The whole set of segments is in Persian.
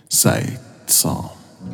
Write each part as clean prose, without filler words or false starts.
سعید سام.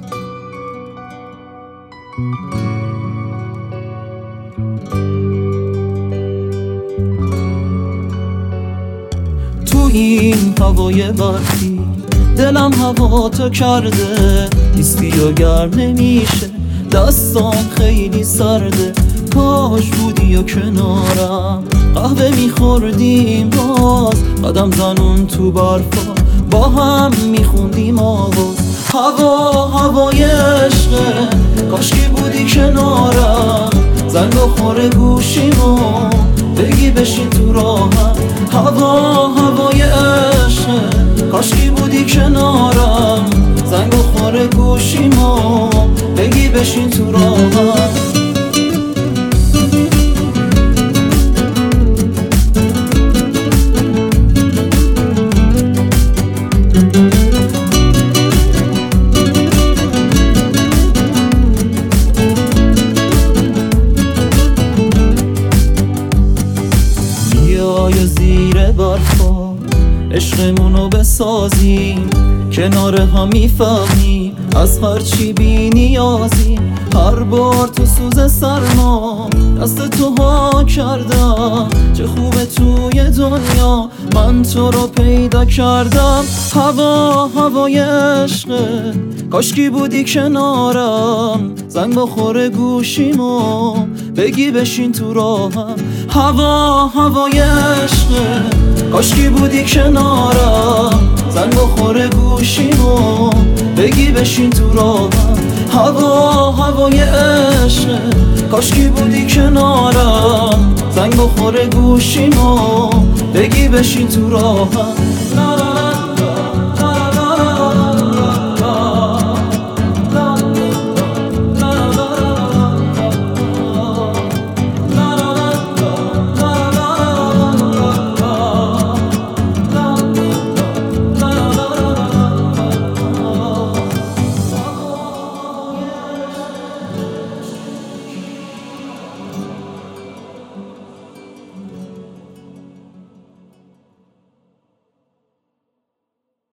تو این هوای برفی دلم هوا تو کرده، نیستی و گرم نمیشه، دستام خیلی سرده. کاش بودی و کنارم، قهوه میخوردیم باز، قدم زنون تو برفا با هم میخوندیم آواز. هوای عشقه، کاشکی بودی کنارم، زنگ بخوره گوشیمو بگی بشین تو راهم. هوای عشقه، کاشکی بودی کنارم، زنگ بخوره گوشیمو بگی بشین تو راهم. بیای زیر برفا عشقمونو بسازیم، کنار هم میفهمی از هرچی بی نیازیم. هر بار تو سوز سرما دست تو ها کردم، چه خوبه توی دنیا من تو رو پیدا کردم. هوای عشقه، کاشکی بودی کنارم، زنگ بخوره گوشیمو بگی بشین تو راهم. هوای عشقه، کاشکی بودی کنارم، زنگ بخوره گوشیمو بگی بشین تو راهم. هوای عشقه، کاشکی بودی کنارم، زنگ بخوره گوشیمو بگی بشین تو راهم.